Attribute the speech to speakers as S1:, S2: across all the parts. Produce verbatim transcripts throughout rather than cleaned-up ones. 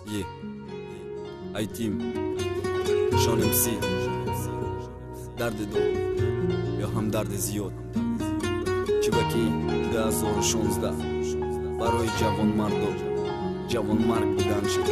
S1: یه ایتیم شانم سی درد دو یا هم درد زیاد چوکی ده هزار و شانزده برای جوان مردم جوان مرگ بودن شد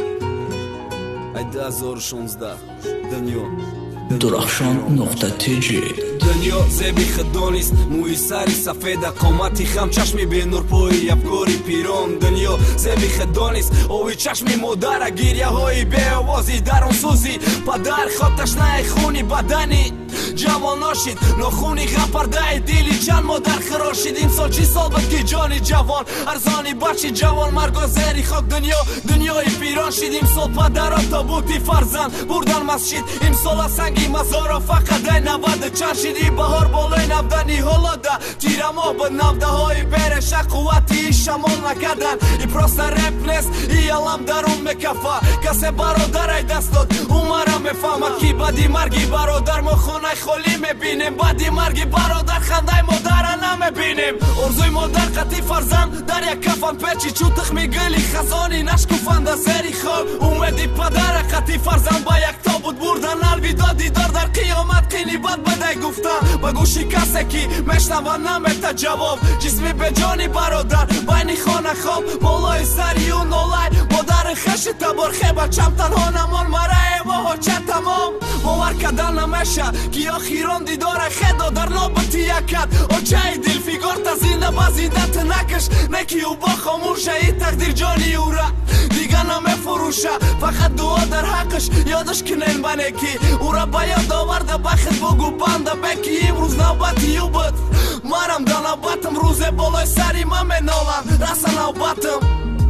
S1: ای ده هزار و شانزده دنیا
S2: درخشان نقطه تی جی
S1: دنیا زیبی خدانیست موی سری سفیده قامتی خم چشمی به نور پوی افکاری پیران دنیا زیبی خدانیست اوی چشمی مادر گیریه های به آوازی در اون سوزی پدر خاطش نه خونی بدنی جوان ناشید نخونی غم پرده دیلی چند مادر خراشید این سال چی سال بود که جانی جوان ارزانی بچی جوان مرگا زیری خاک دنیا دنیای پیران شید این سال پدر تابوتی فرزند بردن مسجد این سال سنگی مزارا فقط ده نود چند شیدی بهار بالای نودنی حالا ده تیر ما به نوده های برش قوتی شمال نکردن ای پراست رپ نیست ای علم درون مکفا کسی برادر ای دست داد اومرم مفهمد کی بدی مرگی برادر ما خونه خالی میبینیم بعدی مرگی برادر خنده مادر نمیبینیم ارزوی مادر قطی فرزند در یک کفن پچی چو تخمی گلی خزانی نشکفند سری خواب اومدی پدر قطی فرزند با یک تابوت بردن الویدا دیدار در قیامت قینی بد بده گفتن با گوشی کسی کی مشنون نمیته جواب جسمی به جانی برادر بینی خانه خواب مولای سری و نولای مادر خش تبار خیبه چم تنها نمان مره و چه تمام باور کدن نمیشه کی آخیران دیدار خدا در نابتی یکت او چه دل فیگار تزینه بازیدت نکش نکی او با خاموشه ای تقدیر جانی او را دیگه نمی فروشه فقط دعا در حقش یادش کنین بنه کی او را باید آورده بخت بگو بنده بکی امروز نوبتی او بود مرم دا نوبتم روز بالای سری من منالم رسه نوبتم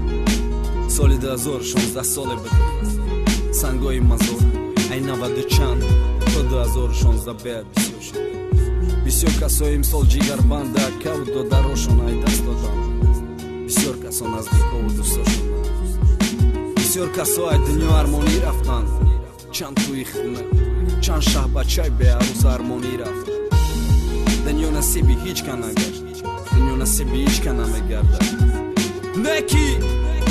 S1: سالی ده هزار و شانزده ساله بود سنگای مزار ای نود چند تا ده هزار و شانزده باید بسیار شد بسیار کسای امسال جیگر بنده کود و دراشون ای دست دادم بسیار کسا نزدیکا و دوستاشون بسیار کسا ای دنیا ارمانی رفتن چند توی خونه چند شه بچه به عروس ارمانی رفتن دنیا نصیبی هیچ کن نگشت دنیا نصیبی هیچ کن نمیگرده نکی